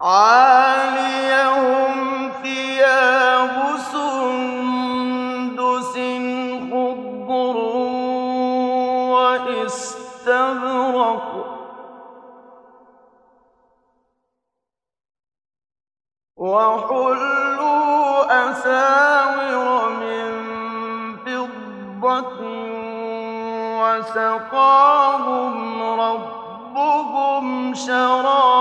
عَالِيَهُمْ ثِيَابُ سُندُسٍ خُضْرٌ وَإِسْتَبْرَقٌ ۖ وَحُلُّوا أَسَاوِرَ مِن فِضَّةٍ وَسَقَاهُمْ رَبُّهُمْ شَرَابًا